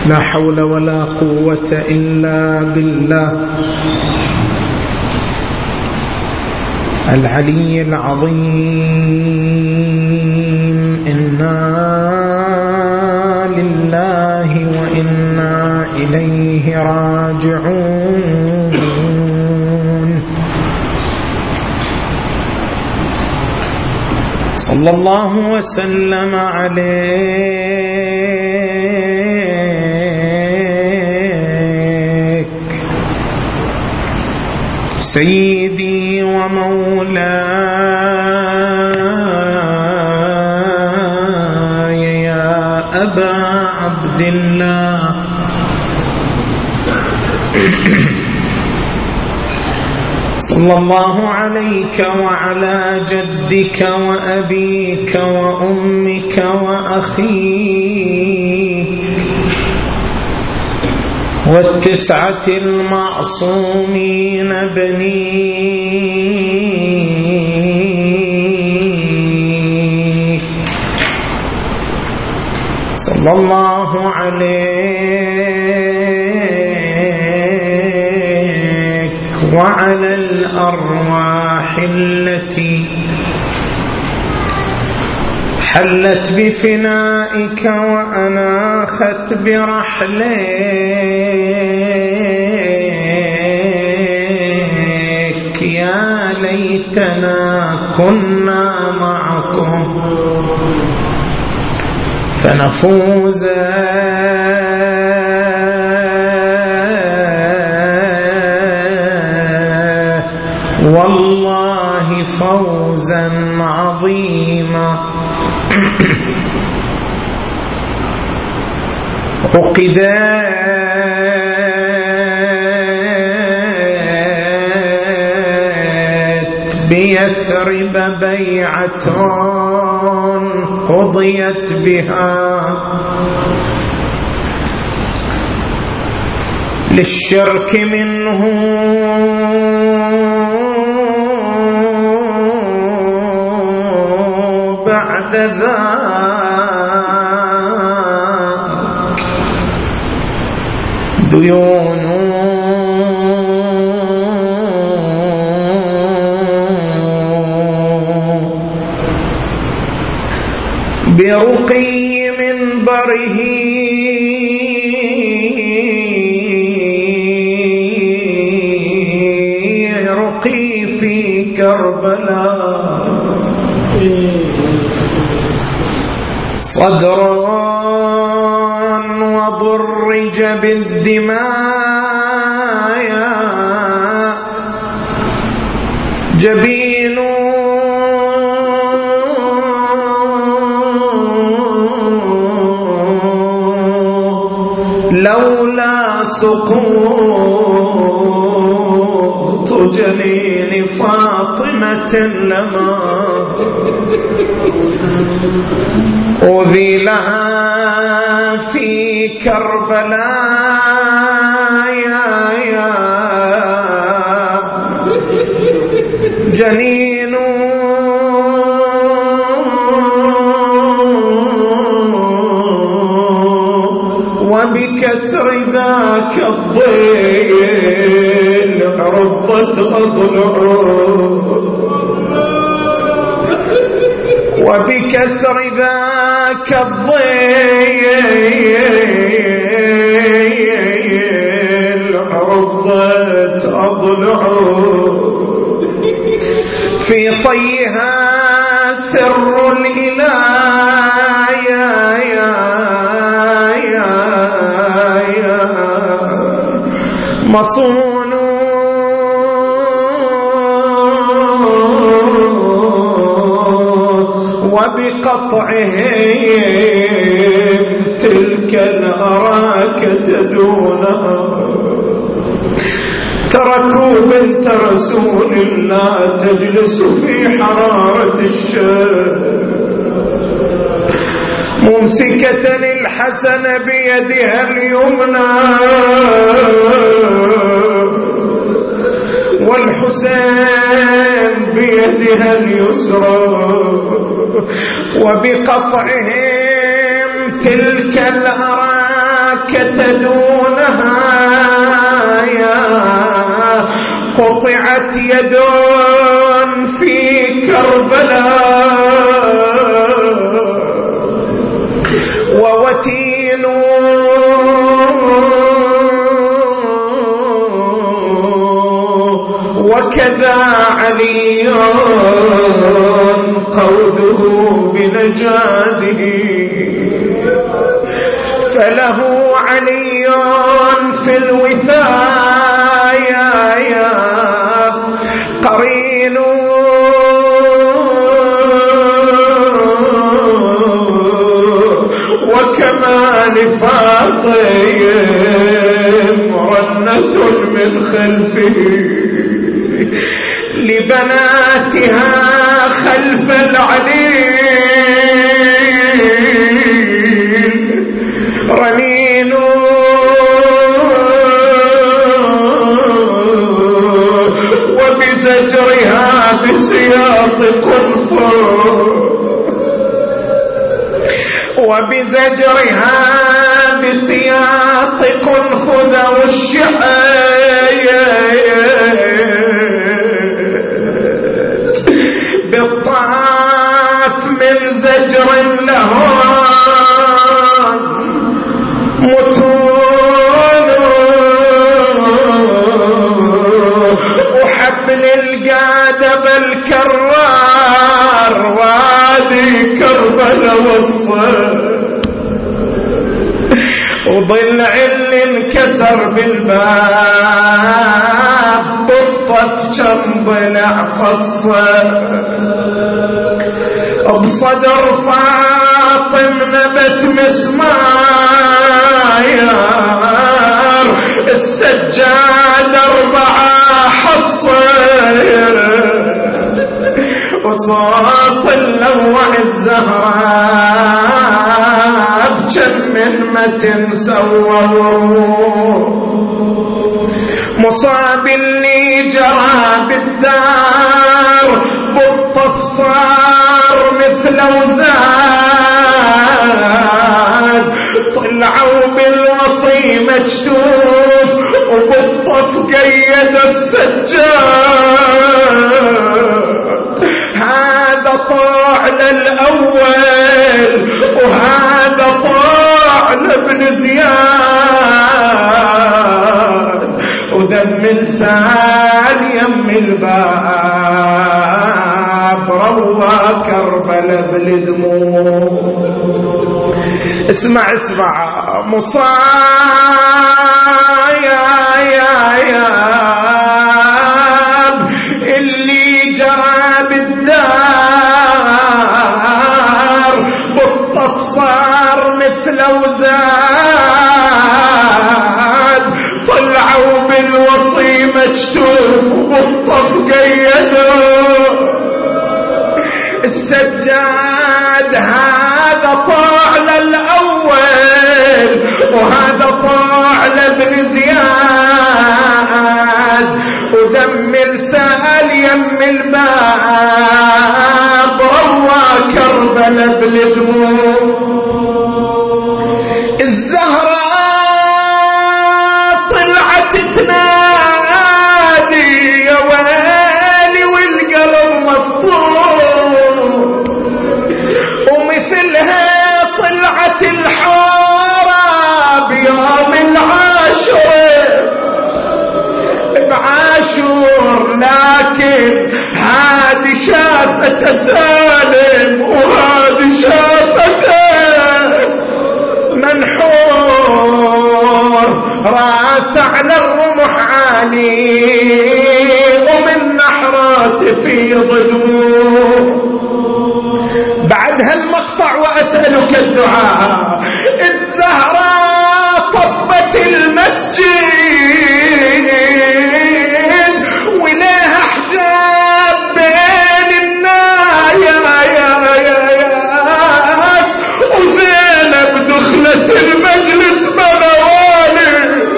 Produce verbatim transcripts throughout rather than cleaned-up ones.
لا حول ولا قوة إلا بالله العلي العظيم. إنا لله وإنا إليه راجعون. صلى الله وسلم عليك سيدي ومولاي يا أبا عبد الله. صلى الله عليك وعلى جدك وأبيك وأمك وأخيك والتسعة المعصومين بنيك. صلى الله عليك وعلى الأرواح التي حلت بفنائك وأناخت برحلك. يا ليتنا كنا معكم فنفوز والله فوزا عظيما. عقدت بيثرب بيعة قضيت بها للشرك منه بعد ذاك ديون برقي منبره رقي في كربلاء صدرا وضرج بالدماء جبين لولا سقوط جنين فاطمة لما أذي لها في كربلاء يا يا جنين وبكسر ذاك الضيل عرضت أضلعه وبكسر ذاك الضيل عرضت أضلعه في طيها سر الإله يا يا يا يا مصون وبقطعهم تلك الأراكة دونها تركوا بنت رسول الله تجلس في حرارة الشمس ممسكة الحسن بيدها اليمنى والحسين بيدها اليسرى وبقطعهم تلك الأراكة قطعت يد في كربلاء ووتين وكذا علي قوده بنجاده فله علي في الوثايا قرين وكمال فاطم رنة من خلفه لبناتها خلف العليل رنين وبزجرها بسياط قنفر وبزجرها بسياط قنفذ والشحايا بالطاف من زجر لهون متون وحبل القادب الكرار وادي كربلاء والصد وضلع اللي انكسر بالباب بطت كم ضلع فصل بصدر فاطم نبت مسمار السجاد أربعة حصير وصوت اللوع الزهراء بكم من متن سوّروا مصاب اللي جرى بالدار بالطف صار مثل وزاد طلعوا بالوصي مجتوف وبالطف قيد السجاد هذا طاعن الأول وهذا طاعن ابن زياد ودم سال يم الباب روى كربلاء بالدموع اسمع اسمع مصايا يا يا اللي جرى بالدار بالطف صار مثل وزاد طلعوا بالوصي مجتوف وبالطف قيدوا السجاد هذا طاعن الأول وهذا طاعن ابن زياد ودم السال يم الباب روى كربلاء بالدموع الزهراء طلعت تنادي يا ويلي والقلب مفطور ومثلها طلعت الحارة بيوم العاشر بعاشور لكن هادي شافت سالم وهادي شافت منحور راس على الرمح عالي ومن نحرات في ضلوع بعد هالمقطع وأسألك الدعاء الزهراء طبت المسجد ولها حجاب بين الناس وزينب دخلت المجلس بنوالي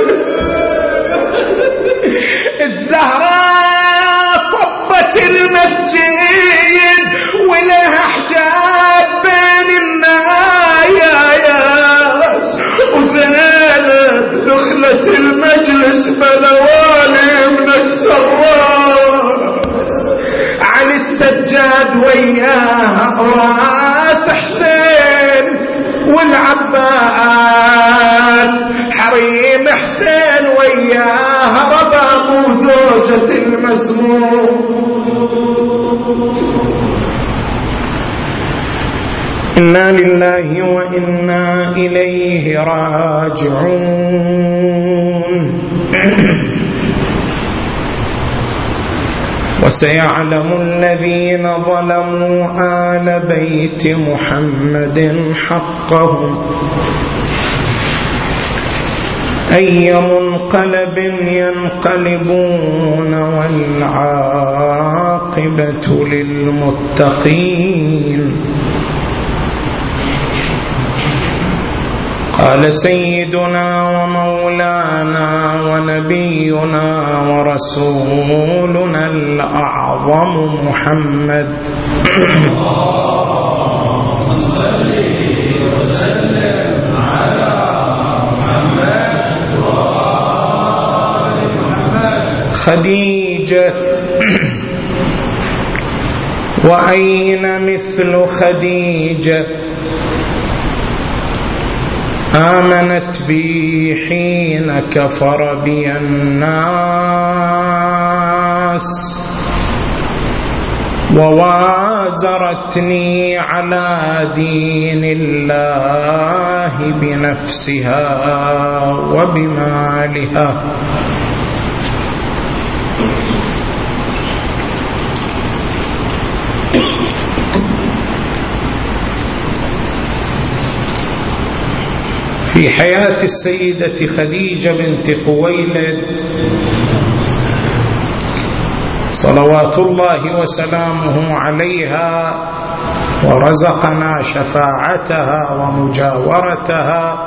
الزهراء طبت المسجد ولها حجاب بين الناس وزينب دخلت المجلس بنوالي من اكسر وياها راس حسين والعباس حريم حسين وياها رباب زوجة المسموم. إنا لله وإنا إليه راجعون. وسيعلم الذين ظلموا آل بيت محمد حقهم أي منقلب ينقلبون والعاقبة للمتقين. قال سيدنا ومولانا ونبينا ورسولنا الأعظم محمد اللهم صل وسلم على محمد وآل محمد. خديجة وأين مثل خديجة آمنت بي حين كفر بي الناس ووازرتني على دين الله بنفسها وبمالها. في حياة السيدة خديجة بنت خويلد صلوات الله وسلامه عليها ورزقنا شفاعتها ومجاورتها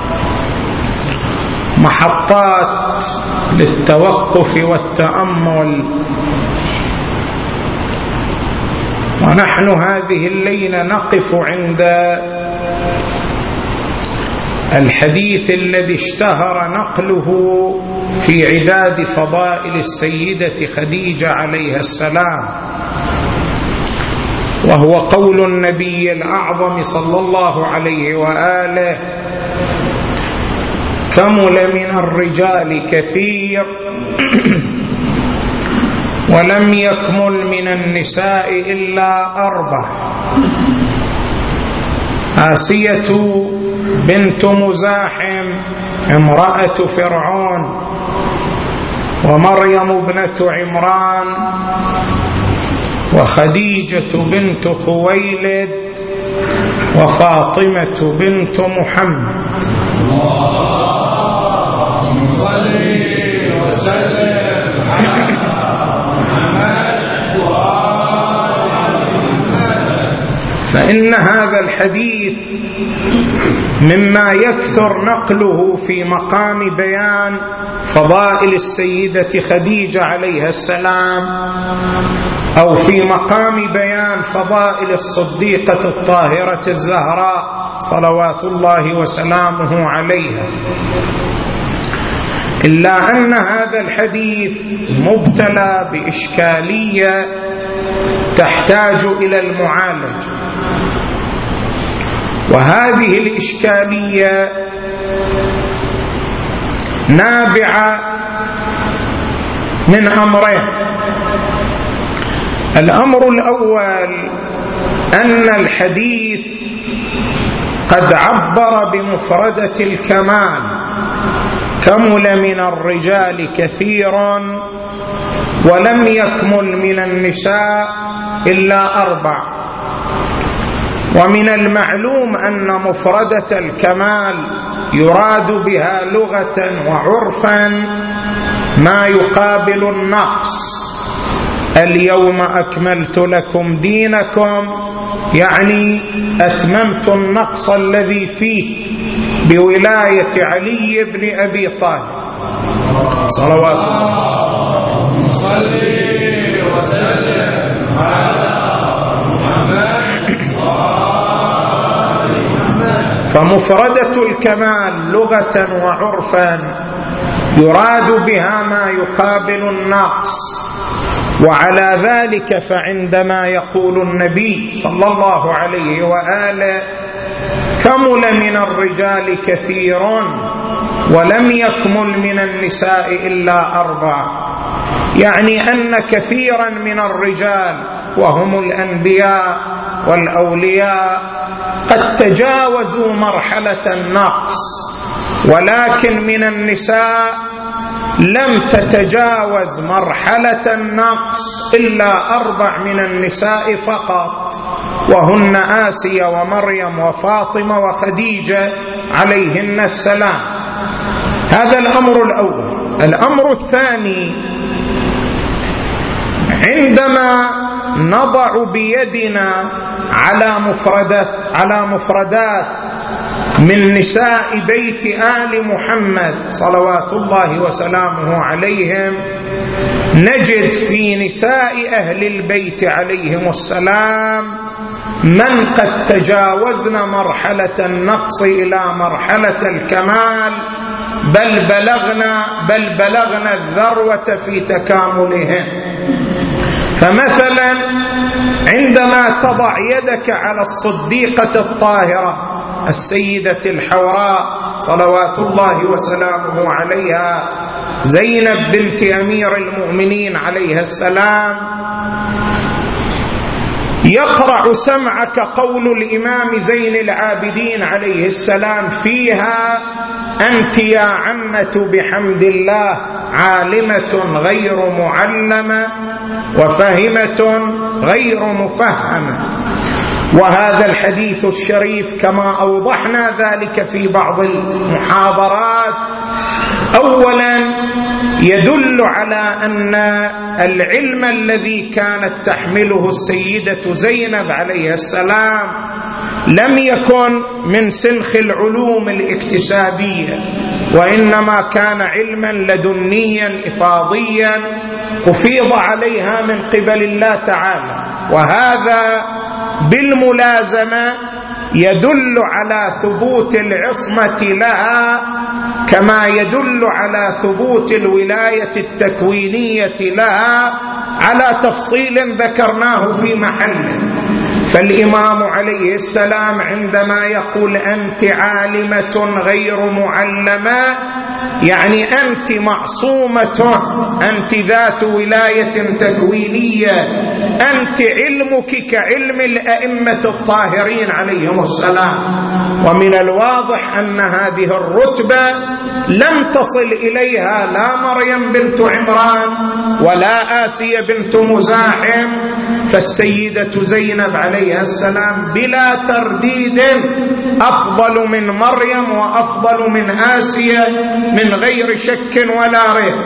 محطات للتوقف والتأمل. ونحن هذه الليلة نقف عند الحديث الذي اشتهر نقله في عداد فضائل السيدة خديجة عليها السلام، وهو قول النبي الأعظم صلى الله عليه وآله: كمل من الرجال كثير ولم يكمل من النساء إلا أربع: آسية بنت مزاحم امرأة فرعون، ومريم ابنة عمران، وخديجة بنت خويلد، وفاطمة بنت محمد. اللهم صل وسلم على محمد وآل محمد. فإن هذا الحديث مما يكثر نقله في مقام بيان فضائل السيدة خديجة عليها السلام، أو في مقام بيان فضائل الصديقة الطاهرة الزهراء صلوات الله وسلامه عليها، إلا أن هذا الحديث مبتلى بإشكالية تحتاج إلى المعالجة. وهذه الإشكالية نابعة من أمرين: الأمر الأول أن الحديث قد عبر بمفردة الكمال: كمل من الرجال كثيرا ولم يكمل من النساء إلا أربع. ومن المعلوم أن مفردة الكمال يراد بها لغة وعرفا ما يقابل النقص. اليوم أكملت لكم دينكم، يعني أتممت النقص الذي فيه بولاية علي بن أبي طالب صلوات الله. صل وسلم على محمد. فمفردة الكمال لغة وعرفا يراد بها ما يقابل النقص، وعلى ذلك فعندما يقول النبي صلى الله عليه وآله كمل من الرجال كثير ولم يكمل من النساء إلا أربع، يعني أن كثيرا من الرجال وهم الأنبياء والأولياء قد تجاوزوا مرحلة النقص، ولكن من النساء لم تتجاوز مرحلة النقص إلا أربع من النساء فقط، وهن آسيا ومريم وفاطمة وخديجة عليهن السلام. هذا الأمر الأول. الأمر الثاني، عندما نضع بيدنا على مفردات على مفردات من نساء بيت آل محمد صلوات الله وسلامه عليهم، نجد في نساء أهل البيت عليهم السلام من قد تجاوزن مرحلة النقص إلى مرحلة الكمال، بل بلغنا بل بلغنا الذروة في تكاملهم. فمثلا عندما تضع يدك على الصديقة الطاهرة السيدة الحوراء صلوات الله وسلامه عليها زينب بنت أمير المؤمنين عليها السلام، يقرع سمعك قول الإمام زين العابدين عليه السلام فيها: أنت يا عمة بحمد الله عالمة غير معلمة وفهمة غير مفهمة. وهذا الحديث الشريف كما أوضحنا ذلك في بعض المحاضرات، أولا يدل على أن العلم الذي كانت تحمله السيدة زينب عليه السلام لم يكن من سنخ العلوم الاكتسابية، وإنما كان علما لدنيا إفاضيا أفيض عليها من قبل الله تعالى. وهذا بالملازمة يدل على ثبوت العصمة لها، كما يدل على ثبوت الولاية التكوينية لها على تفصيل ذكرناه في محله. فالإمام عليه السلام عندما يقول أنت عالمة غير معلمة، يعني أنت معصومة، أنت ذات ولاية تكوينية، أنت علمك كعلم الأئمة الطاهرين عليهم السلام. ومن الواضح أن هذه الرتبة لم تصل إليها لا مريم بنت عمران ولا آسيا بنت مزاحم، فالسيدة زينب عليها السلام بلا ترديد أفضل من مريم وأفضل من آسيا من غير شك ولا ريب.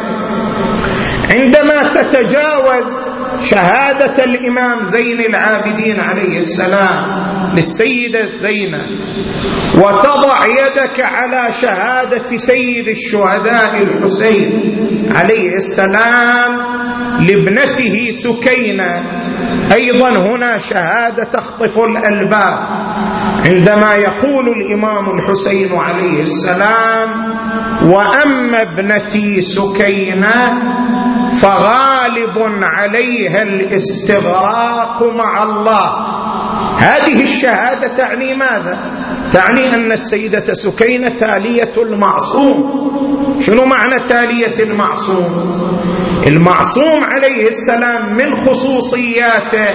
عندما تتجاوز شهادة الإمام زين العابدين عليه السلام للسيدة زينب وتضع يدك على شهادة سيد الشهداء الحسين عليه السلام لابنته سكينة، أيضا هنا شهادة تخطف الألباب. عندما يقول الإمام الحسين عليه السلام: وأما ابنتي سكينة فغالب عليها الاستغراق مع الله. هذه الشهادة تعني ماذا؟ تعني أن السيدة سكينة تالية المعصوم. شنو معنى تالية المعصوم؟ المعصوم عليه السلام من خصوصياته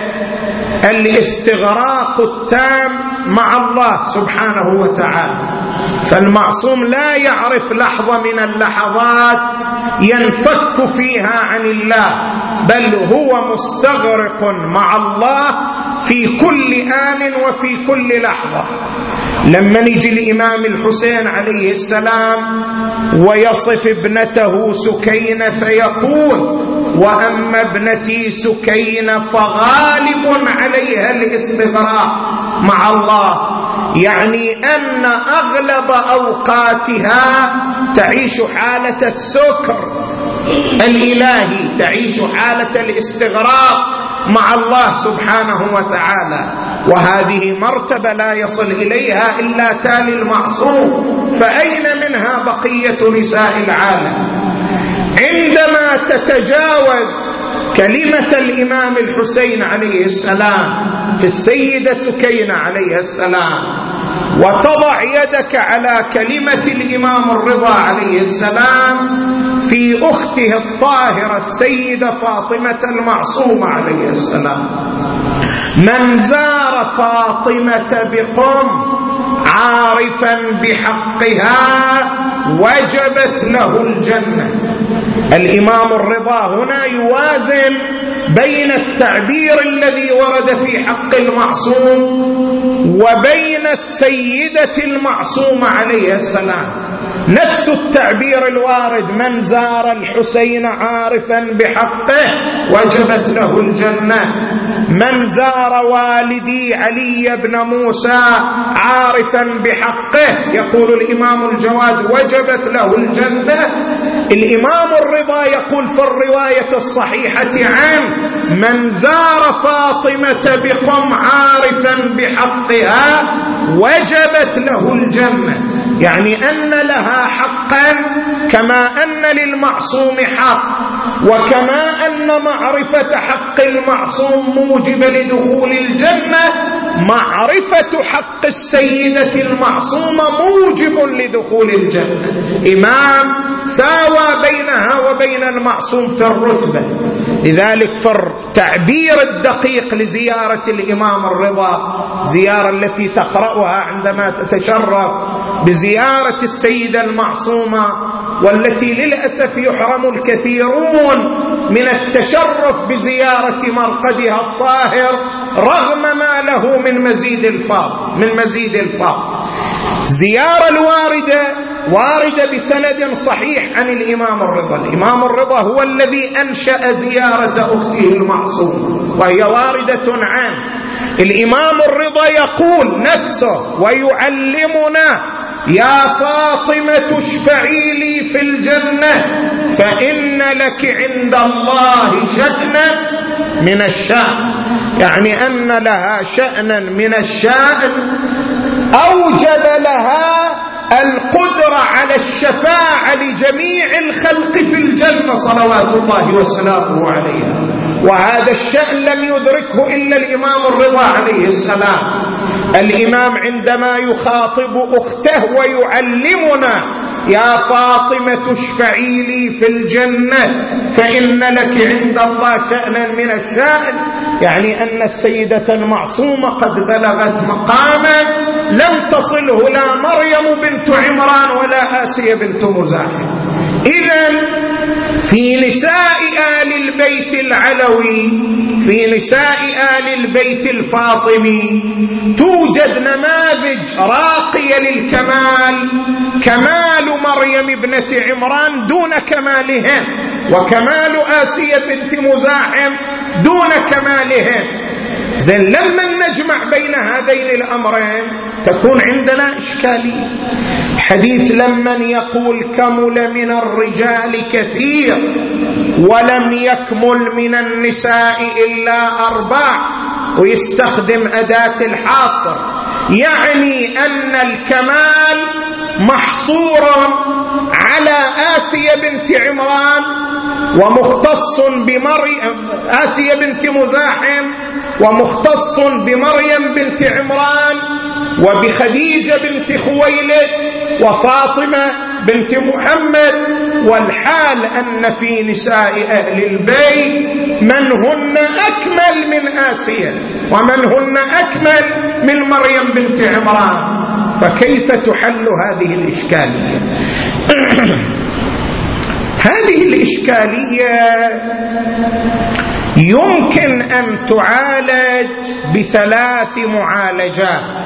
الاستغراق التام مع الله سبحانه وتعالى، فالمعصوم لا يعرف لحظة من اللحظات ينفك فيها عن الله، بل هو مستغرق مع الله في كل آن وفي كل لحظة. لما يجي الإمام الحسين عليه السلام ويصف ابنته سكينة فيقول: وأما ابنتي سكينة فغالب عليها الاستغراق مع الله، يعني أن أغلب أوقاتها تعيش حالة السكر الإلهي، تعيش حالة الاستغراق مع الله سبحانه وتعالى. وهذه مرتبة لا يصل إليها إلا تالي المعصوم، فأين منها بقية نساء العالم؟ عندما تتجاوز كلمة الإمام الحسين عليه السلام في السيدة سكينة عليه السلام، وتضع يدك على كلمة الإمام الرضا عليه السلام في أخته الطاهرة السيدة فاطمة المعصومة عليه السلام. من زار فاطمة بقم عارفا بحقها وجبت له الجنة. الإمام الرضا هنا يوازن بين التعبير الذي ورد في حق المعصوم وبين السيدة المعصومة عليه السلام. نفس التعبير الوارد: من زار الحسين عارفا بحقه وجبت له الجنة. من زار والدي علي بن موسى عارفا بحقه، يقول الإمام الجواد، وجبت له الجنة. الإمام الرضا يقول في الرواية الصحيحة عنه: من زار فاطمة بقم عارفا بحقها وجبت له الجنة. يعني أن لها حقا كما أن للمعصوم حق، وكما أن معرفة حق المعصوم موجبة لدخول الجنة، معرفة حق السيدة المعصومة موجب لدخول الجنة. إمام ساوى بينها وبين المعصوم في الرتبة. لذلك في التعبير الدقيق لزيارة الإمام الرضا، زيارة التي تقرأها عندما تتشرف بزيارة السيدة المعصومة، والتي للأسف يحرم الكثيرون من التشرف بزيارة مرقدها الطاهر رغم ما له من مزيد الفاضل من مزيد الفاضل. زيارة الواردة واردة بسند صحيح عن الإمام الرضا. الإمام الرضا هو الذي أنشأ زيارة أخته المعصومة، وهي واردة عنه. الإمام الرضا يقول نفسه ويعلمنا: يا فاطمة اشفعي لي في الجنة فإن لك عند الله شأنا من الشأن. يعني أن لها شأنا من الشأن أوجب لها القدرة على الشفاعة لجميع الخلق في الجنة صلوات الله وسلامه عليها. وهذا الشأن لم يدركه إلا الإمام الرضا عليه السلام. الإمام عندما يخاطب أخته ويعلمنا: يا فاطمة اشفعي لي في الجنة فإن لك عند الله شأنا من الشأن، يعني أن السيدة المعصومة قد بلغت مقاما لم تصله لا مريم بنت عمران ولا آسيا بنت مزاحم. إذن في نساء آل البيت العلوي، في نساء آل البيت الفاطمي، توجد نماذج راقية للكمال، كمال مريم ابنة عمران دون كمالهم، وكمال آسيا بنت مزاحم دون كمالهم. زين، لما نجمع بين هذين الأمرين تكون عندنا إشكالية. حديث لمن يقول كمل من الرجال كثير ولم يكمل من النساء إلا أربع، ويستخدم أداة الحاصر، يعني أن الكمال محصور على آسيا بنت عمران ومختص بمريم آسيا بنت مزاحم، ومختص بمريم بنت عمران وبخديجة بنت خويلد وفاطمة بنت محمد. والحال أن في نساء أهل البيت من هن أكمل من آسيا ومن هن أكمل من مريم بنت عمران. فكيف تحل هذه الإشكالية؟ هذه الإشكالية يمكن أن تعالج بثلاث معالجات.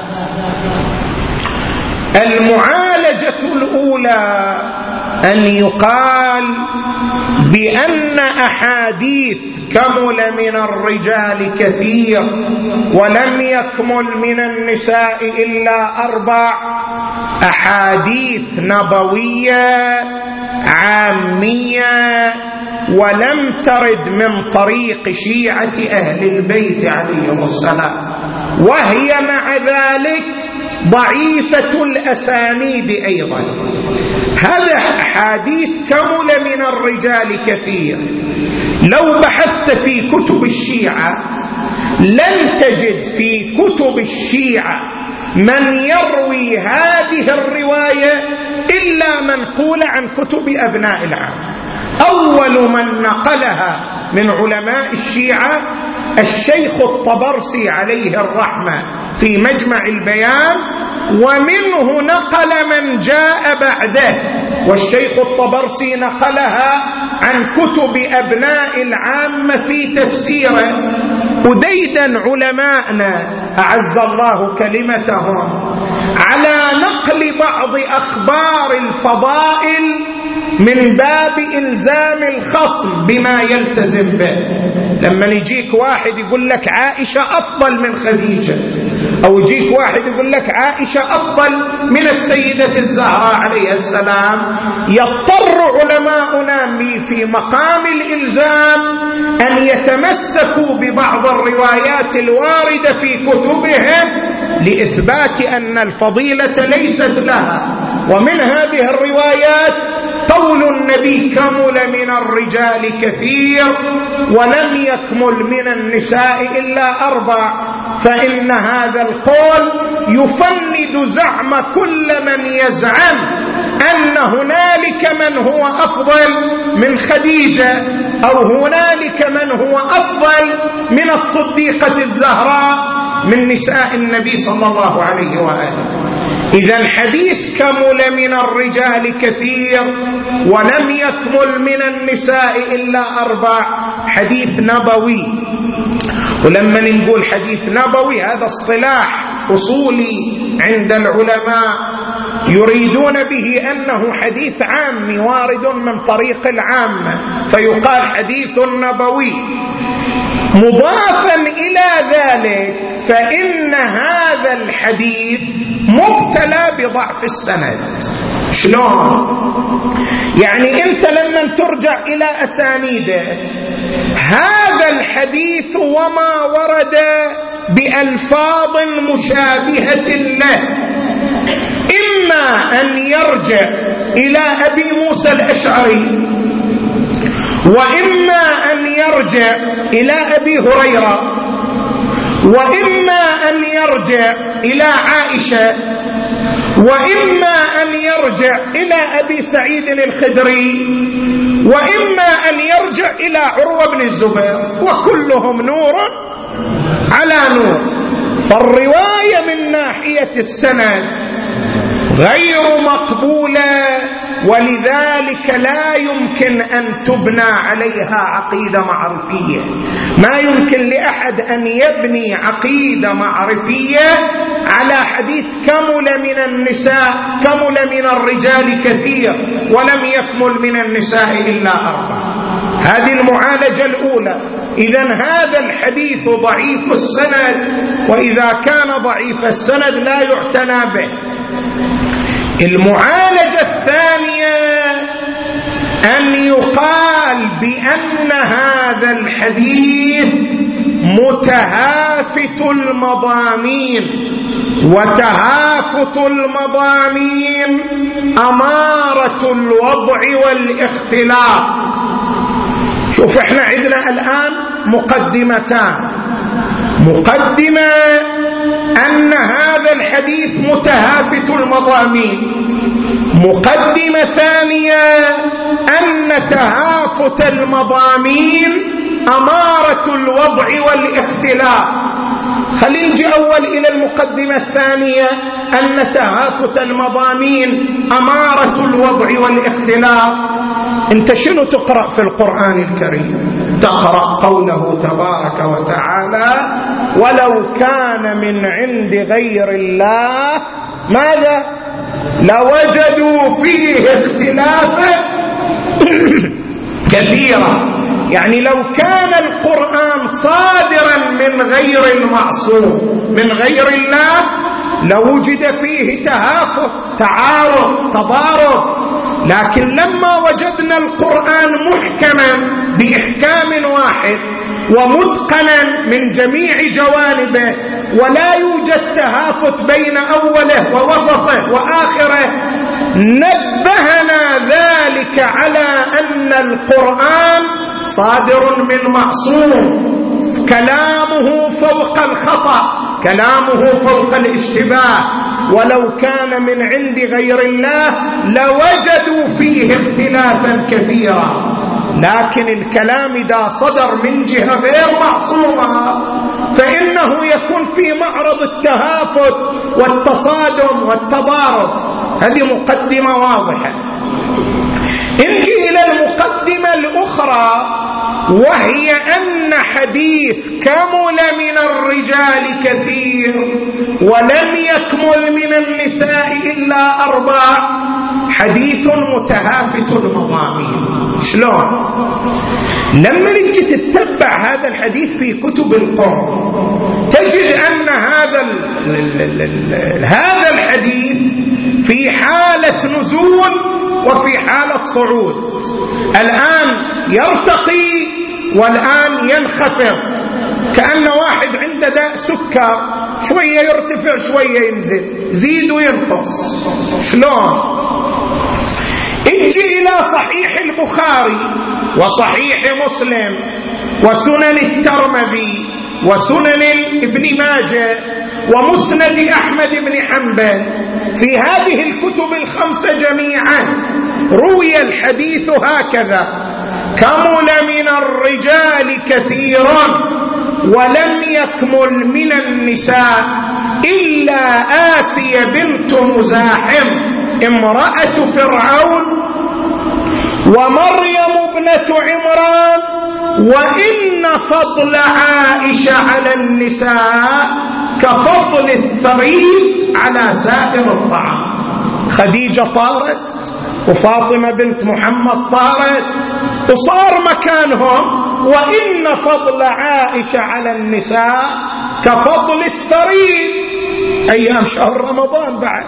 المعالجة الأولى أن يقال بأن أحاديث كمل من الرجال كثير ولم يكمل من النساء إلا أربع، أحاديث نبوية عامية ولم ترد من طريق شيعة أهل البيت عليهم السلام، وهي مع ذلك ضعيفة الأسانيد أيضا. هذا حديث كمل من الرجال كثير. لو بحثت في كتب الشيعة لن تجد في كتب الشيعة من يروي هذه الرواية إلا منقولة عن كتب أبناء العام. أول من نقلها من علماء الشيعة الشيخ الطبرسي عليه الرحمة في مجمع البيان، ومنه نقل من جاء بعده، والشيخ الطبرسي نقلها عن كتب أبناء العامة في تفسيره. أديدا علماءنا أعز الله كلمتهم على نقل بعض أخبار الفضائل من باب إلزام الخصم بما يلتزم به. لما يجيك واحد يقول لك عائشة أفضل من خديجة، أو يجيك واحد يقول لك عائشة أفضل من السيدة الزهراء عليه السلام، يضطر علماؤنا في مقام الإلزام أن يتمسكوا ببعض الروايات الواردة في كتبهم لإثبات أن الفضيلة ليست لها. ومن هذه الروايات قول النبي كمل من الرجال كثير ولم يكمل من النساء إلا أربع، فإن هذا القول يفند زعم كل من يزعم أن هنالك من هو أفضل من خديجة أو هنالك من هو أفضل من الصديقة الزهراء من نساء النبي صلى الله عليه وآله. إذن حديث كمل من الرجال كثير ولم يكمل من النساء إلا أربع حديث نبوي. ولما نقول حديث نبوي هذا اصطلاح أصولي عند العلماء يريدون به أنه حديث عام وارد من طريق العامة، فيقال حديث نبوي. مضافا إلى ذلك فإن هذا الحديث مبتلى بضعف السند. شلون؟ يعني أنت لما ترجع إلى أسانيده هذا الحديث وما ورد بألفاظ مشابهة له إما أن يرجع إلى أبي موسى الأشعري، وإما أن يرجع إلى أبي هريرة، وإما أن يرجع إلى عائشة، وإما أن يرجع إلى أبي سعيد الخدري، وإما أن يرجع إلى عروة بن الزبير، وكلهم نور على نور. فالرواية من ناحية السند غير مقبولة، ولذلك لا يمكن أن تبنى عليها عقيدة معرفية. ما يمكن لأحد أن يبني عقيدة معرفية على حديث كمل من النساء كمل من الرجال كثير ولم يكمل من النساء إلا أربع. هذه المعالجة الأولى. إذن هذا الحديث ضعيف السند، وإذا كان ضعيف السند لا يعتنى به. المعالجة الثانية أن يقال بأن هذا الحديث متهافت المضامين، وتهافت المضامين أمارة الوضع والاختلاط. شوف احنا عندنا الآن مقدمتان. مقدمة أن هذا الحديث متهافت المضامين، مقدمة ثانية أن تهافت المضامين أمارة الوضع والاختلاف. خلينا نجي أول إلى المقدمة الثانية أن تهافت المضامين أمارة الوضع والاختلاف. انت شنو تقرأ في القرآن الكريم؟ تقرأ قوله تبارك وتعالى ولو كان من عند غير الله ماذا؟ لوجدوا فيه اختلافا كثيرا. يعني لو كان القرآن صادرا من غير المعصوم من غير الله لوجد فيه تهافت تعارض تضارب، لكن لما وجدنا القرآن محكما بإحكام واحد ومتقنا من جميع جوانبه ولا يوجد تهافت بين أوله ووسطه وآخره، نبهنا ذلك على أن القرآن صادر من معصوم، كلامه فوق الخطأ، كلامه فوق الاشتباه، ولو كان من عند غير الله لوجدوا فيه اختلافا كثيرا. لكن الكلام إذا صدر من جهة غير معصومة فإنه يكون في معرض التهافت والتصادم والتضارب. هذه مقدمة واضحة. نجي إلى المقدمة الأخرى، وهي أن حديث كمل من الرجال كثير ولم يكمل من النساء إلا أربع، حديث متهافت المضامين. شلون؟ لما نجي تتبع هذا الحديث في كتب القرآن تجد أن هذا هذا الحديث في حالة نزول وفي حالة صعود. الآن يرتقي والآن ينخفض، كأن واحد عنده داء سكر، شوية يرتفع شوية ينزل، زيد وينقص. شلون؟ اجي إلى صحيح البخاري وصحيح مسلم وسنن الترمذي وسنن ابن ماجه ومسند أحمد بن حنبل، في هذه الكتب الخمسة جميعا روي الحديث هكذا: كمل من الرجال كثيرا ولم يكمل من النساء إلا آسيا بنت مزاحم امرأة فرعون ومريم ابنة عمران، وإن فضل عائشة على النساء كفضل الثريد على سائر الطعام. خديجة طارت وفاطمة بنت محمد طارت وصار مكانهم، وإن فضل عائشة على النساء كفضل الثريد أيام شهر رمضان بعد،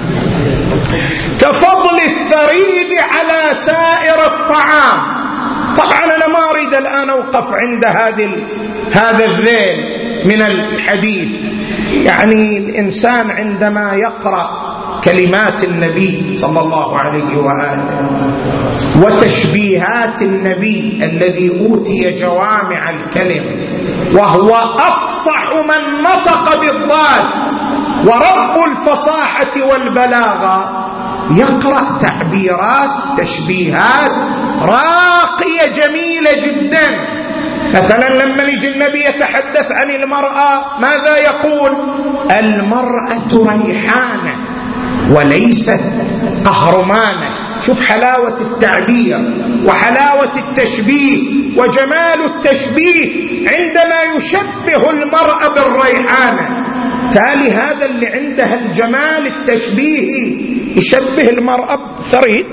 كفضل الثريد على سائر الطعام. طبعا أنا ما أريد الآن أوقف عند هذه هذا الذيل من الحديث. يعني الإنسان عندما يقرأ كلمات النبي صلى الله عليه وآله وتشبيهات النبي الذي أوتي جوامع الكلم وهو أفصح من نطق بالضاد ورب الفصاحة والبلاغة، يقرأ تعبيرات تشبيهات راقية جميلة جدا. مثلا لما يجي النبي يتحدث عن المرأة ماذا يقول؟ المرأة ريحانة وليست قهرمانة. شوف حلاوة التعبير وحلاوة التشبيه وجمال التشبيه عندما يشبه المرأة بالريحانة. تالي هذا اللي عنده الجمال التشبيهي يشبه المرأة بثريد.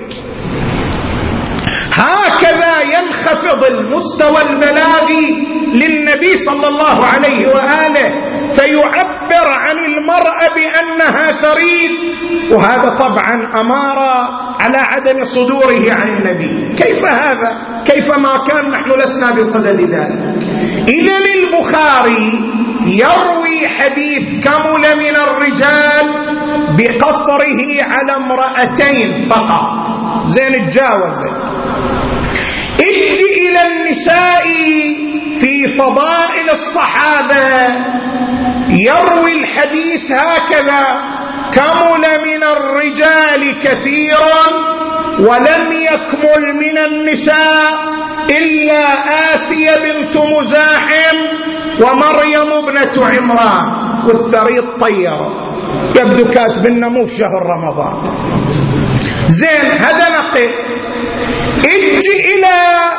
هكذا ينخفض المستوى البلاغي للنبي صلى الله عليه وآله فيعبر عن المرأة بأنها ثريد، وهذا طبعا أمارة على عدم صدوره عن النبي. كيف هذا؟ كيف ما كان نحن لسنا بصدد ذلك. إذن البخاري يروي حديث كمل من الرجال بقصره على امرأتين فقط، زين اتجاوز. اجي إلى النساء في فضائل الصحابة يروي الحديث هكذا: كمل من الرجال كثيرا ولم يكمل من النساء إلا آسيا بنت مزاحم ومريم ابنة عمران. والثريد طيرة، يبدو كاتبنا مو في شهر رمضان. زين، هذا نقل. اجي إلى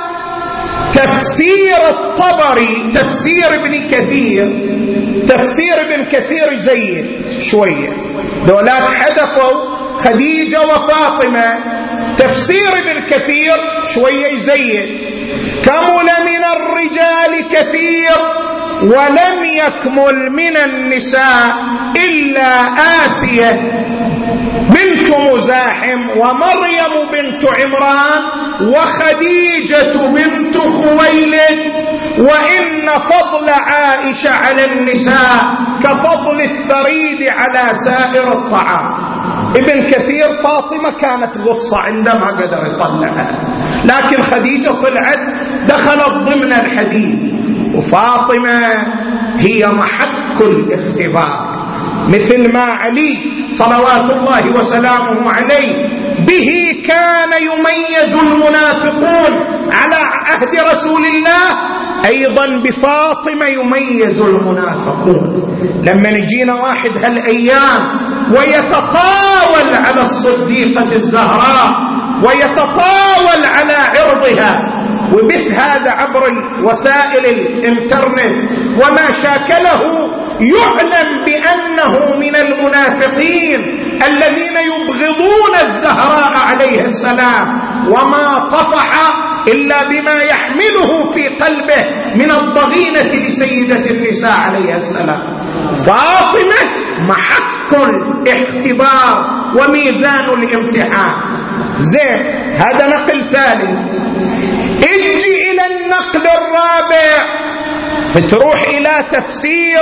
تفسير الطبري، تفسير ابن كثير. تفسير ابن كثير زيد شوية، دولات حذفوا خديجة وفاطمة. تفسير ابن كثير شوية يزيد: كمل من الرجال كثير ولم يكمل من النساء إلا آسيا بنت مزاحم ومريم بنت عمران وخديجة بنت خويلد، وإن فضل عائشة على النساء كفضل الثريد على سائر الطعام. ابن كثير فاطمة كانت غصة عندما قدر يطلعها، لكن خديجة طلعت دخلت ضمن الحديث، وفاطمة هي محك الاختبار، مثل ما علي صلوات الله وسلامه عليه به كان يميز المنافقون على عهد رسول الله، أيضا بفاطمة يميز المنافقون. لما نجينا واحد هالأيام ويتطاول على الصديقة الزهراء ويتطاول على عرضها وبث هذا عبر وسائل الانترنت وما شاكله، يعلم بأنه من المنافقين الذين يبغضون الزهراء عليه السلام، وما طفح إلا بما يحمله في قلبه من الضغينة لسيدة النساء عليه السلام. فاطمة محك الاختبار وميزان الامتحان. زين، هذا نقل ثالث. اجي إلى النقل الرابع، تروح إلى تفسير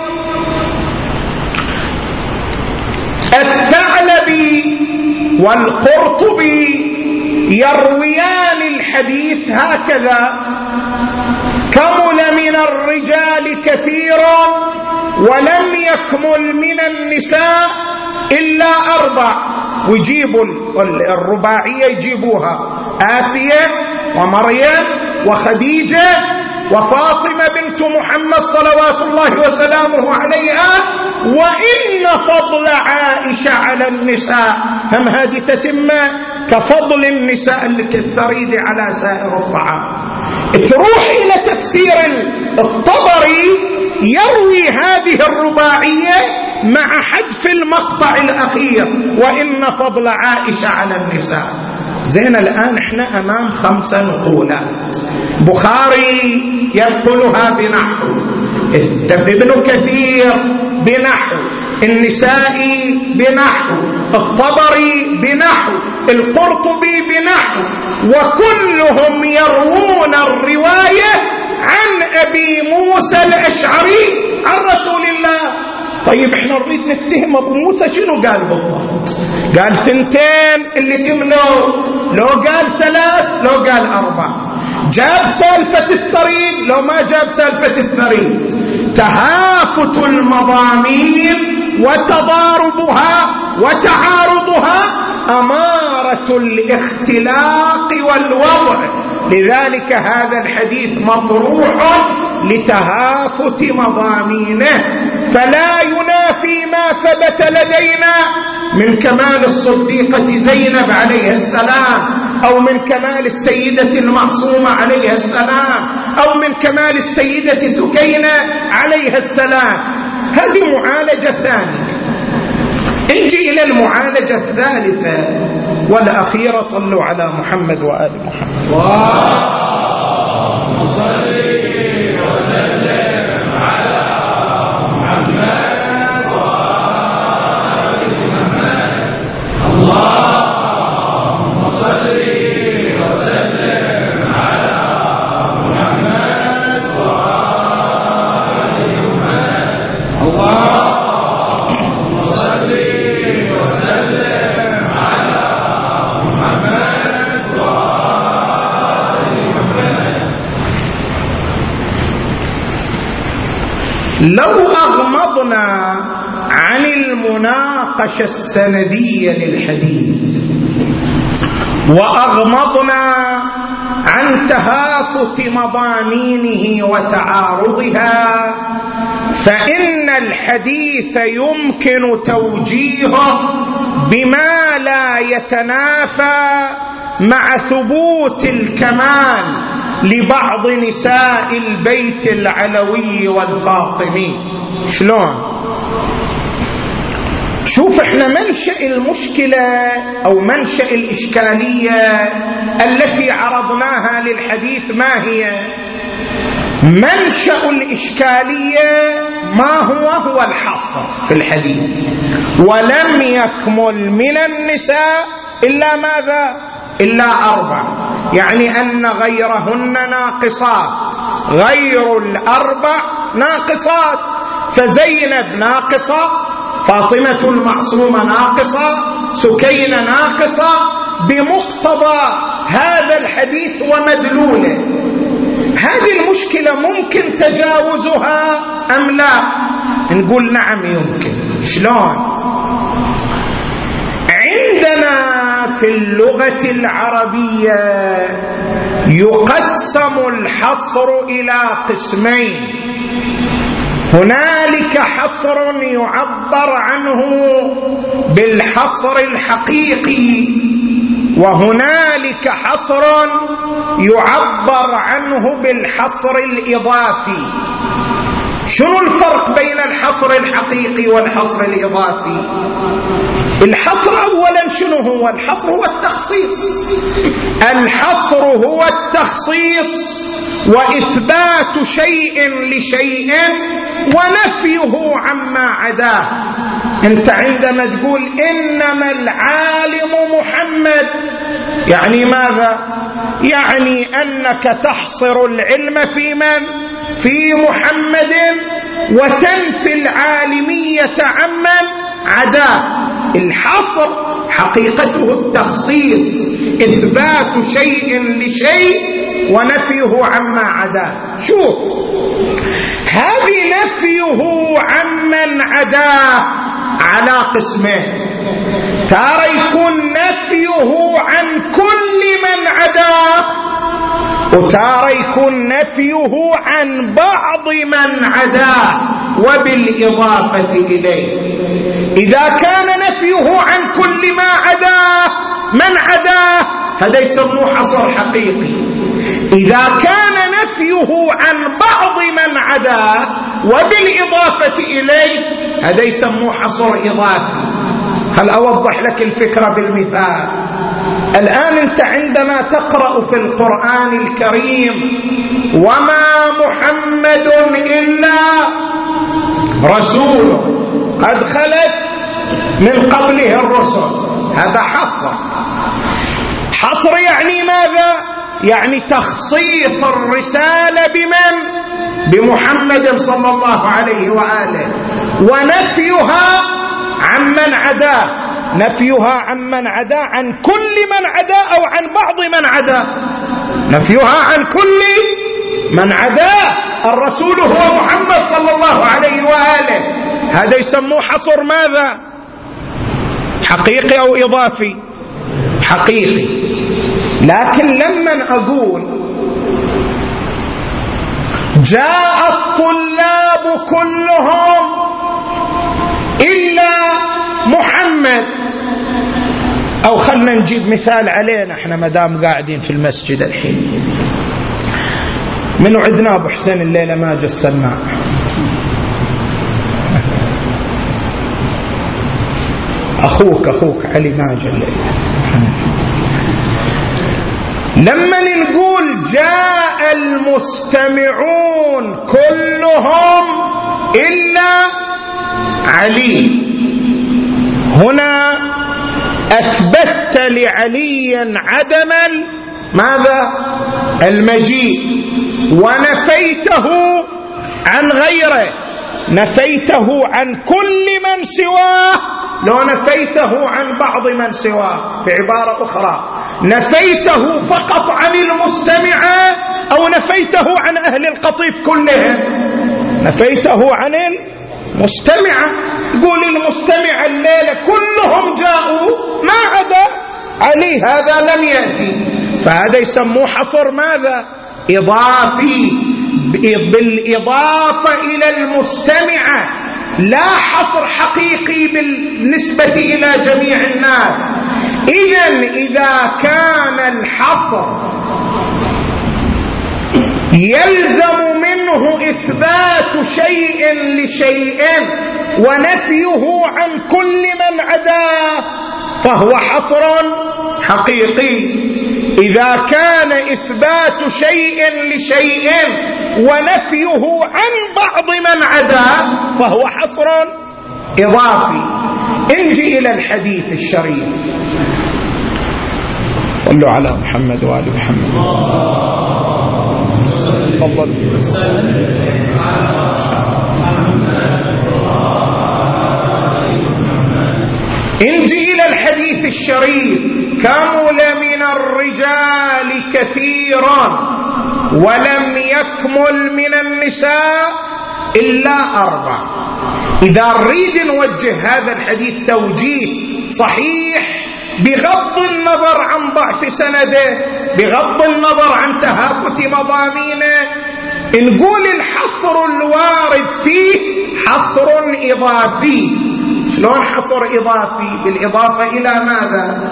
الثعلبي والقرطبي يرويان الحديث هكذا: كمل من الرجال كثيرا ولم يكمل من النساء إلا أربع، ويجيبوا الرباعية يجيبوها: آسية ومريم وخديجة وفاطمة بنت محمد صلوات الله وسلامه عليها، وإن فضل عائشة على النساء، هم هذه تتم كفضل النساء كالثريد على سائر الطعام. تروح إلى تفسير الطبري يروي هذه الرباعية مع حذف المقطع الأخير: وإن فضل عائشة على النساء. زين، الآن احنا أمام خمسة نقولات، بخاري ينقلها بنحو، ابن كثير بنحو، النسائي بنحو، الطبري بنحو، القرطبي بنحو، وكلهم يروون الرواية عن أبي موسى الأشعري عن رسول الله. طيب احنا نريد نفتهم أبو موسى شنو قال بالضبط؟ قال ثنتين اللي كملوا، لو قال ثلاث، لو قال أربع، جاب سالفة الثريد لو ما جاب سالفة الثريد. تهافت المضامين وتضاربها وتعارضها أمارة الاختلاق والوضع، لذلك هذا الحديث مطروح لتهافت مضامينه، فلا ينافي ما ثبت لدينا من كمال الصديقة زينب عليه السلام، أو من كمال السيدة المعصومة عليه السلام، أو من كمال السيدة سكينة عليه السلام. هذه معالجة ثانية. نجي إلى المعالجة الثالثة والأخيرة. صلوا على محمد وآل محمد. اللهم صل وسلم على محمد وآل محمد. اللهم صل وسلم على محمد وآل محمد. اللهم صل وسلم على محمد وآل محمد. لو أغمضنا عن المناقشة السندية للحديث وأغمضنا عن تهافت مضامينه وتعارضها، فإن الحديث يمكن توجيهه بما لا يتنافى مع ثبوت الكمال لبعض نساء البيت العلوي والفاطمي. شلون؟ شوف، احنا منشأ المشكلة أو منشأ الإشكالية التي عرضناها للحديث ما هي؟ منشأ الإشكالية ما هو؟ هو الحصر في الحديث: ولم يكمل من النساء إلا ماذا؟ إلا أربع، يعني أن غيرهن ناقصات، غير الأربع ناقصات. فزينب ناقصة، فاطمة المعصومة ناقصة، سكينة ناقصة، بمقتضى هذا الحديث ومدلوله. هذه المشكلة ممكن تجاوزها أم لا؟ نقول نعم يمكن. شلون؟ عندنا في اللغة العربية يقسم الحصر إلى قسمين: هنالك حصر يعبر عنه بالحصر الحقيقي، وهنالك حصر يعبر عنه بالحصر الإضافي. شنو الفرق بين الحصر الحقيقي والحصر الإضافي؟ الحصر أولا شنو هو؟ الحصر هو التخصيص. الحصر هو التخصيص وإثبات شيء لشيء ونفيه عما عداه. أنت عندما تقول إنما العالم محمد، يعني ماذا؟ يعني أنك تحصر العلم في من؟ في محمد، وتنفي العالمية عمن عداه. الحصر حقيقته التخصيص، إثبات شيء لشيء ونفيه عما عداه. شوف، هذه نفيه عمن عداه على قسمين: ترى يكون نفيه عن كل من عداه، وترى يكون نفيه عن بعض من عداه وبالإضافة إليه. إذا كان نفيه عن كل ما عداه من عداه هذا يسموه حصر حقيقي. إذا كان نفيه عن بعض من عداه وبالإضافة إليه هذا يسموه حصر إضافي. خل أوضح لك الفكرة بالمثال. الآن أنت عندما تقرأ في القرآن الكريم وما محمد إلا رسول قد خلت من قبله الرسل، هذا حصر. حصر يعني ماذا؟ يعني تخصيص الرسالة بمن؟ بمحمد صلى الله عليه وآله، ونفيها عمن عداه. نفيها عمن عداه عن كل من عداه أو عن بعض من عداه. نفيها عن كل من عداه. الرسول هو محمد صلى الله عليه وآله. هذا يسموه حصر ماذا؟ حقيقي أو إضافي؟ حقيقي. لكن لما أقول جاء الطلاب كلهم إلا محمد، أو خلنا نجيب مثال علينا احنا مدام قاعدين في المسجد الحين، منو عندنا أبو حسين الليلة ما جاء السماع؟ أخوك أخوك علي ما جاء الليلة. لما نقول جاء المستمعون كلهم إلا علي، هنا أثبتت لعلي عدم ماذا؟ المجيء، ونفيته عن غيره، نفيته عن كل من سواه. لو نفيته عن بعض من سواه بعبارة أخرى، نفيته فقط عن المستمع أو نفيته عن أهل القطيف كلهم؟ نفيته عن المستمع. قول المستمع الليلة كلهم جاءوا ما عدا علي، هذا لم يأتي. فهذا يسموه حصر ماذا؟ إضافي، بالإضافة إلى المستمع، لا حصر حقيقي بالنسبة إلى جميع الناس. إذن إذا كان الحصر يلزم منه إثبات شيء لشيء ونفيه عن كل من عداه فهو حصر حقيقي. إذا كان إثبات شيء لشيء ونفيه عن بعض من عداه فهو حصر إضافي. انجي إلى الحديث الشريف. صلوا على محمد وآل محمد. تفضل. انجي إلى الحديث الشريف: كمل من الرجال كثيرا ولم يكمل من النساء إلا أربع. إذا نريد نوجه هذا الحديث توجيه صحيح بغض النظر عن ضعف سنده، بغض النظر عن تهافت مضامينه، نقول الحصر الوارد فيه حصر إضافي. شلون حصر إضافي؟ بالإضافة إلى ماذا؟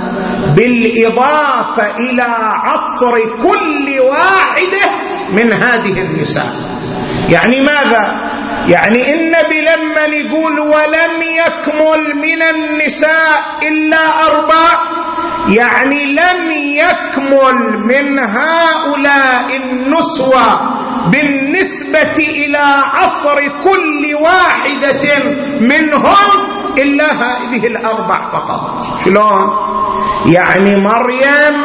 بالإضافة إلى عصر كل واحدة من هذه النساء. يعني ماذا؟ يعني النبي لما يقول ولم يكمل من النساء إلا أربع، يعني لم يكمل من هؤلاء النسوة بالنسبة إلى عصر كل واحدة منهم إلا هذه الأربع فقط. شلون؟ يعني مريم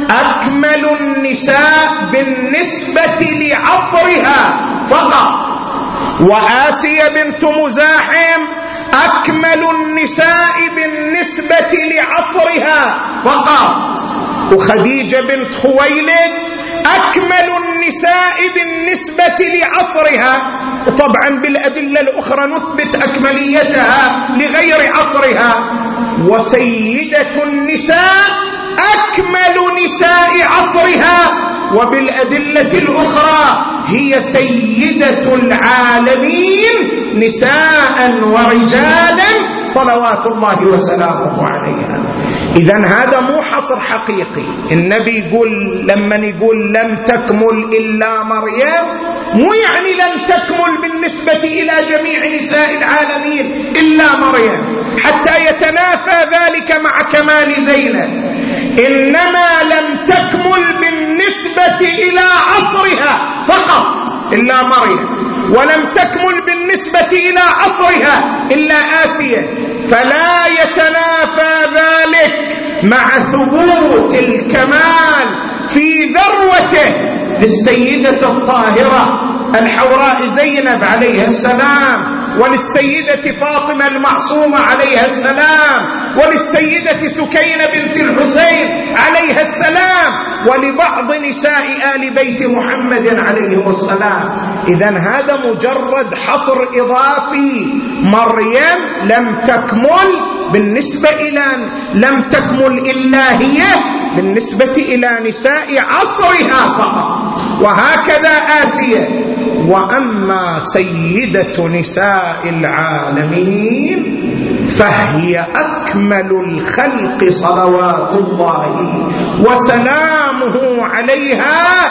أكمل النساء بالنسبة لعصرها فقط، وآسيا بنت مزاحم أكمل النساء بالنسبة لعصرها فقط، وخديجة بنت خويلد أكمل النساء بالنسبة لعصرها، وطبعا بالأدلة الأخرى نثبت أكمليتها لغير عصرها. وسيدة النساء أكمل نساء عصرها، وبالأدلة الأخرى هي سيدة العالمين نساء ورجالا صلوات الله وسلامه عليها. إذن هذا مو حصر حقيقي. النبي يقول لما يقول لم تكمل إلا مريم، مو يعني لم تكمل بالنسبة إلى جميع نساء العالمين إلا مريم حتى يتنافى ذلك مع كمال زينب، إنما لم تكمل بالنسبة إلى عصرها فقط إلا مريم، ولم تكمل بالنسبة إلى عصرها إلا آسيا، فلا يتنافى ذلك مع ثبوت الكمال في ذروته للسيدة الطاهرة الحوراء زينب عليها السلام، وللسيدة فاطمة المعصومة عليها السلام، وللسيدة سكينة بنت الحسين عليها السلام، ولبعض نساء آل بيت محمد عليه السلام. إذن هذا مجرد حصر إضافي. مريم لم تكمل بالنسبة إلى لم تكمل إلا هي بالنسبة إلى نساء عصرها فقط، وهكذا آسيا. وأما سيدة نساء العالمين فهي أكمل الخلق صلوات الله وسلامه عليها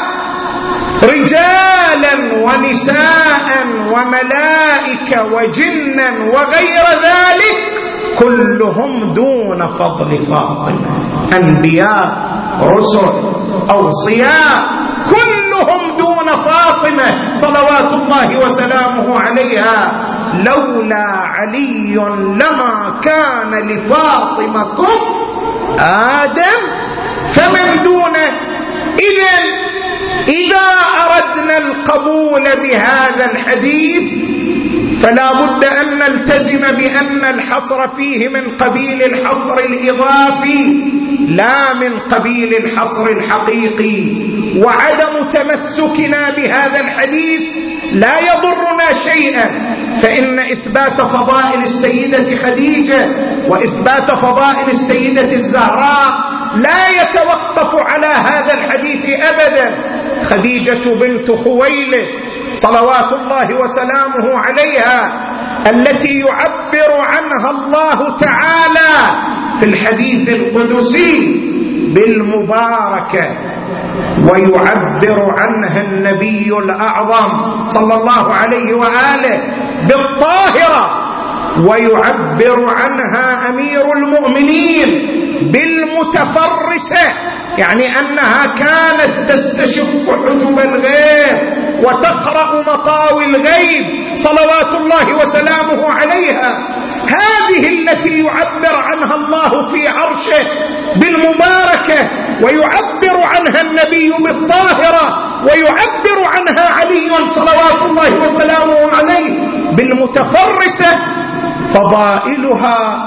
رجالا ونساء وملائكة وجنا وغير ذلك، كلهم دون فضل فاطمة، أنبياء رسل أوصياء كلهم دون فاطمة صلوات الله وسلامه عليها. لولا علي لما كان لفاطمة كفء آدم فمن دونه. إذن إذا أردنا القبول بهذا الحديث فلا بد أن نلتزم بأن الحصر فيه من قبيل الحصر الإضافي لا من قبيل الحصر الحقيقي. وعدم تمسكنا بهذا الحديث لا يضرنا شيئا، فإن إثبات فضائل السيدة خديجة وإثبات فضائل السيدة الزهراء لا يتوقف على هذا الحديث أبدا. خديجة بنت خويلد صلوات الله وسلامه عليها التي يعبر عنها الله تعالى في الحديث القدسي بالمباركة، ويعبر عنها النبي الأعظم صلى الله عليه وآله بالطاهرة، ويعبر عنها أمير المؤمنين بالمتفرسة، يعني أنها كانت تستشف حجب الغيب وتقرأ مطاوي الغيب صلوات الله وسلامه عليها. هذه التي يعبر عنها الله في عرشه بالمباركة، ويعبر عنها النبي بالطاهرة، ويعبر عنها علي صلوات الله وسلامه عليه بالمتفرسة. فضائلها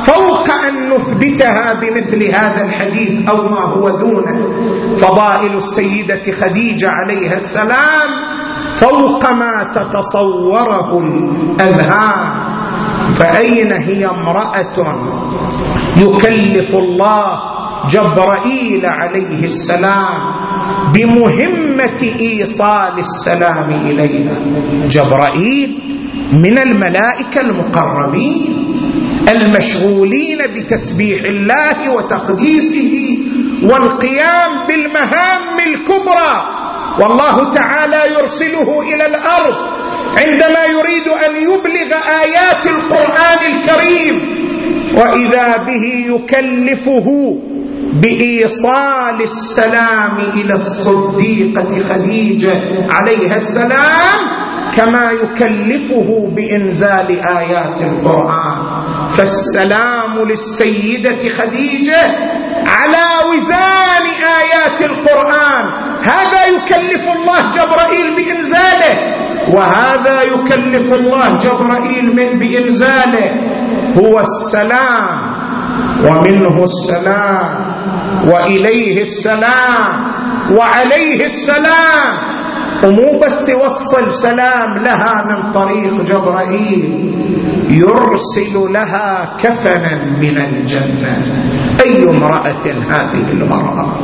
فوق أن نثبتها بمثل هذا الحديث أو ما هو دونه، فضائل السيدة خديجة عليها السلام فوق ما تتصوره الأذهان. فأين هي امرأة يكلف الله جبرائيل عليه السلام بمهمة إيصال السلام إليها؟ جبرائيل من الملائكة المقربين المشغولين بتسبيح الله وتقديسه والقيام بالمهام الكبرى، والله تعالى يرسله إلى الأرض عندما يريد أن يبلغ آيات القرآن الكريم، وإذا به يكلفه بإيصال السلام إلى الصديقة خديجة عليها السلام كما يكلفه بإنزال آيات القرآن. فالسلام للسيدة خديجة على وزان آيات القرآن، هذا يكلف الله جبرائيل بإنزاله، وهذا يكلف الله جبرائيل بإنزاله. هو السلام ومنه السلام وإليه السلام وعليه السلام، ومو بس يوصل سلام لها من طريق جبرائيل، يرسل لها كفنا من الجنة. أي امرأة هذه المرأة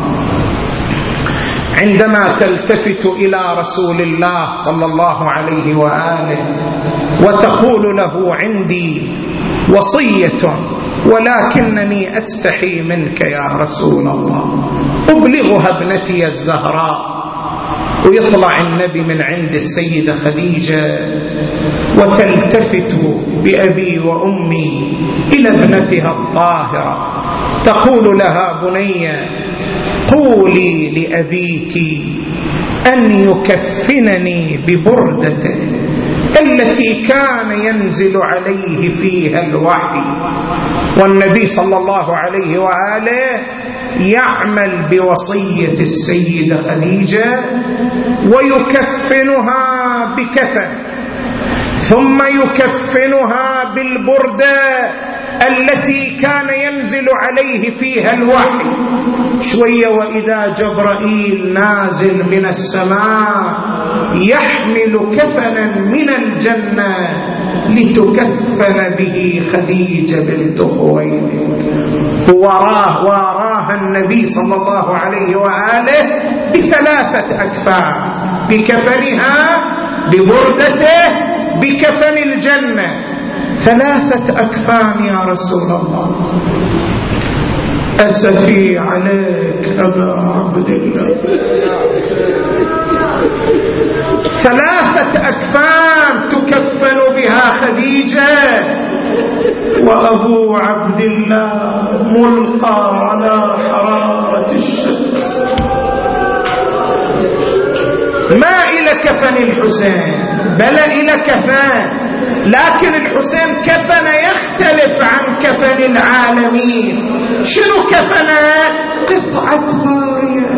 عندما تلتفت إلى رسول الله صلى الله عليه وآله وتقول له عندي وصية ولكنني أستحي منك يا رسول الله أبلغها ابنتي الزهراء، ويطلع النبي من عند السيدة خديجة وتلتفت بأبي وأمي إلى ابنتها الطاهرة تقول لها بني قولي لأبيك أن يكفنني ببردته التي كان ينزل عليه فيها الوحي. والنبي صلى الله عليه وآله يعمل بوصية السيدة خديجة ويكفنها بكفن، ثم يكفنها بالبردة التي كان ينزل عليه فيها الوحي. شوية وإذا جبرائيل نازل من السماء يحمل كفنا من الجنة لتكفن به خديجة بنت خويلد، وراه وراها النبي صلى الله عليه وآله بثلاثة أكفان، بكفنها ببردته بكفن الجنة، ثلاثة أكفان يا رسول الله. أسفي عليك أبا عبد الله، ثلاثة أكفان تكفن بها خديجة، وأبو عبد الله ملقى على حرارة الشمس. ما إلى كفن الحسين بل إلى كفان، لكن الحسين كفن يختلف عن كفن العالمين. شنو كفنه؟ قطعة بارية،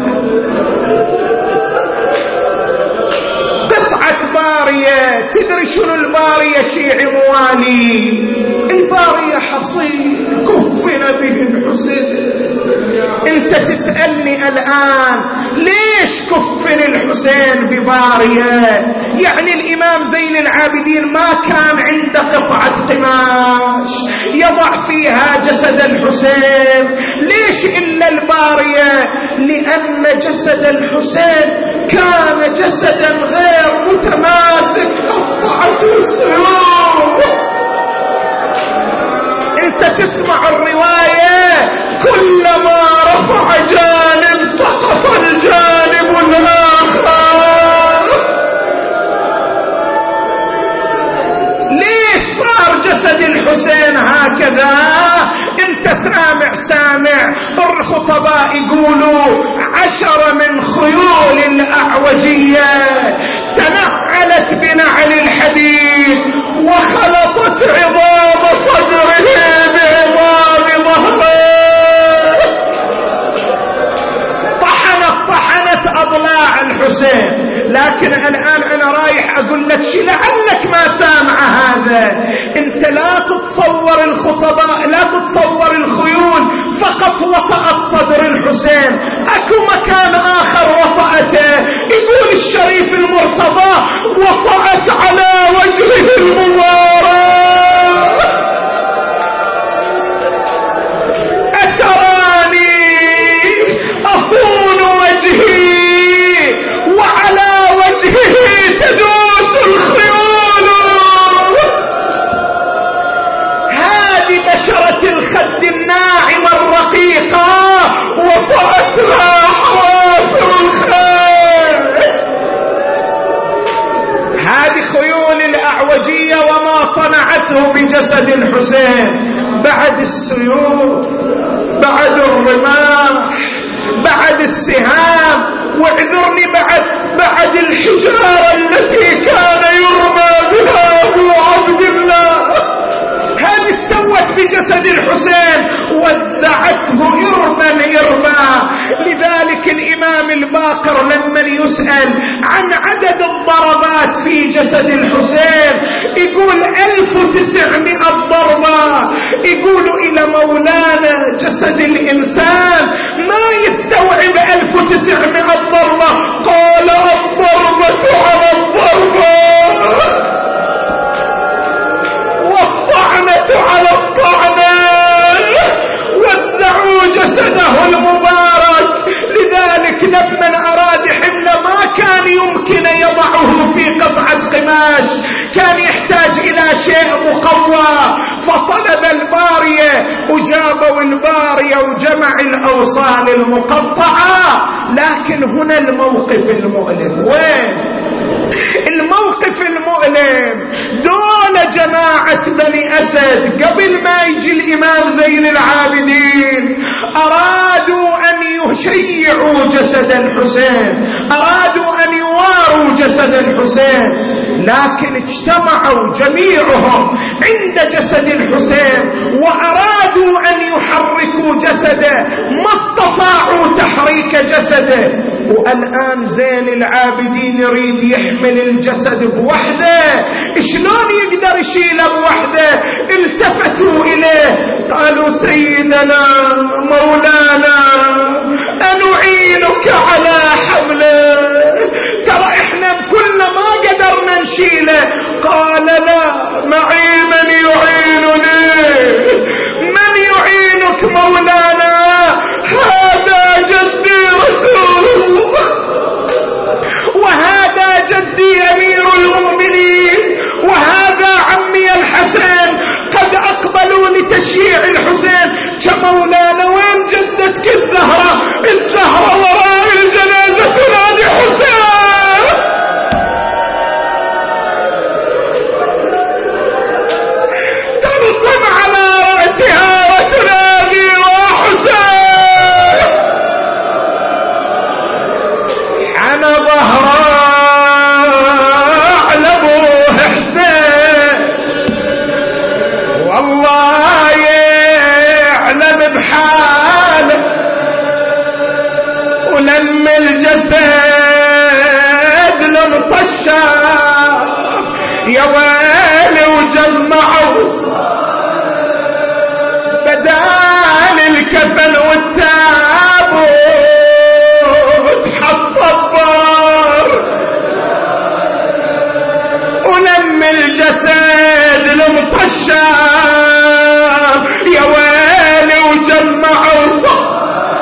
قطعة بارية. تدري شنو البارية شيعي موالي؟ البارية حصين كفن به الحسين. انت تسألني الآن ليش كفن الحسين ببارية؟ يعني الإمام زين العابدين ما كان عنده قطعة قماش يضع فيها جسد الحسين، ليش إلا البارية؟ لأن جسد الحسين كان جسدا غير متماسك، قطعته السيوف. انت تسمع الرواية كلما رفع جانب سقط الجانب الآخر. ليش صار جسد الحسين هكذا؟ انت سامع سامع الخطباء يقولوا عشر من خيول الأعوجية تنعلت بنعل الحديد وخلطت عظام صدره بعظام ظهره، طحنت طحنت أضلاع الحسين لكن الآن أنا رايح أقول لك شي لعلك ما سامع هذا. أنت لا تتصور الخطباء، لا تتصور الخيول فقط وطأت صدر الحسين، أكو مكان آخر وطأته. يقول الشريف المرتضى وطأت على وجهه المبارك. أتراني أصون وجهي وعلى وجهه تدوس الخيول. هذه بشرة الخد الناعمة الرقيقة وطأتها حوافر الخيل. هذه خيول الأعوجية وما صنعته بجسد الحسين بعد السيوف، بعد الرماح، بعد السهام، واعذرني بعد بعد الحجارة التي كان يرمى بها أبو عبد الله. هذه سوت بجسد الحسين وزعته إرما إرما. لذلك الإمام الباقر لما يسأل عن عدد الضربات في جسد الحسين يقول ألف وتسعمائة ضربة. يقول إلى مولانا جسد الإنسان ما يستوعب ألف وتسعمائة ضربة. قال الضربة على الضربة والطعنة على الطعنة. وزعوا جسده المبارك. لذلك لمن أراد حمله ما كان يمكن يضعه في قطعة قماش، كان يحتاج إلى شيء مقوى، فطلب البارية وجابوا البارية وجمع الأوصال المقطعة. لكن هنا الموقف المؤلم. وين الموقف المؤلم؟ دول جماعة بني أسد قبل ما يجي الإمام زين العابدين أرادوا أن يشيعوا جسد الحسين، أرادوا أن يواروا جسد الحسين، لكن اجتمعوا جميعهم عند جسد الحسين وأرادوا أن يحركوا جسده، ما استطاعوا تحريك جسده. والآن زين العابدين يريد يحمل الجسد بوحده، شلون يقدر يشيله بوحده؟ التفتوا إليه قالوا سيدنا مولانا أنعينك على حمله، ترى احنا كلنا ما قدرنا نشيله. قال لا، معي من يعينني. من يعينك مولانا؟ هذا جدي رسول الله، وهذا جدي أمير المؤمنين، وهذا عمي الحسن، قد أقبلوا لتشييع الحسين. كمولانا وين جدتك الزهرة؟ الزهرة وراء الجنازة تنادي حسين. تلطم على رأسها وتنادي وحسين. أنا ظهرا على أبوه حسين، والله يعلم بحاله. ولم الجسد لمطشى يا ويلي وجمعوا بدال الكفن والتابوت حط الضار. ولم الجسد لمطشى يا ويلي وجمعوا صف.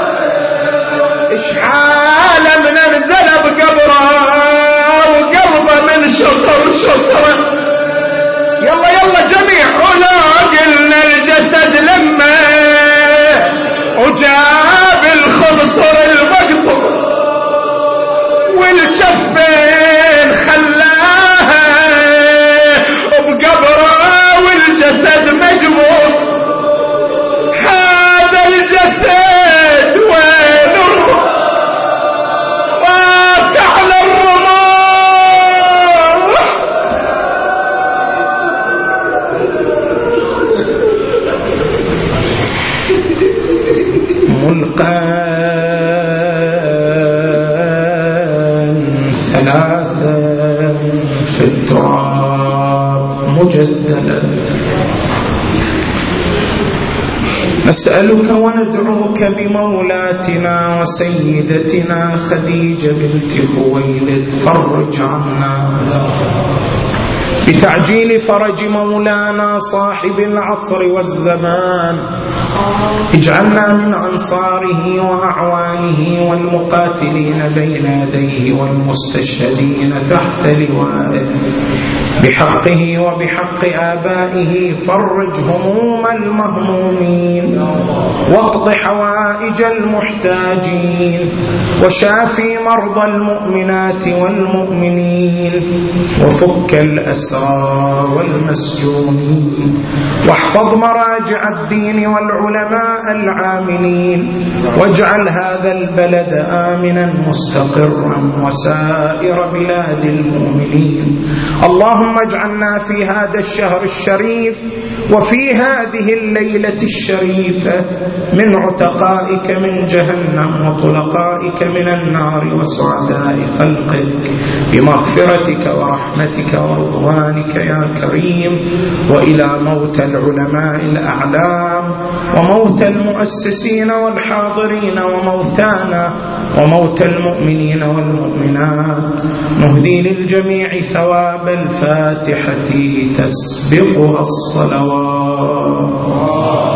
اشحال من انزل بقبره وقلبه من شطر شطر. يلا يلا جميع هنا قلنا الجسد لما مجدلا. نسألك وندعوك بمولاتنا وسيدتنا خديجة بنت خويلد فرج عنا، بتعجيل فرج مولانا صاحب العصر والزمان، اجعلنا من أنصاره وأعوانه والمقاتلين بين يديه والمستشهدين تحت لوائه، بحقه وبحق آبائه فرج هموم المهمومين، واقض حوائج المحتاجين، وشافي مرضى المؤمنات والمؤمنين، وفك الأسرى والمسجونين، واحفظ مراجع الدين والعلماء العاملين، واجعل هذا البلد آمنا مستقرا وسائر بلاد المؤمنين. اللهم اجعلنا في هذا الشهر الشريف وفي هذه الليلة الشريفة من عتقائك من جهنم وطلقائك من النار وسعداء خلقك بمغفرتك ورحمتك ورضوانك يا كريم. وإلى موت العلماء الأعلام وموت المؤسسين والحاضرين وموتانا وموت المؤمنين والمؤمنات نهدي للجميع ثواب الفاتحة تسبقها الصلوات.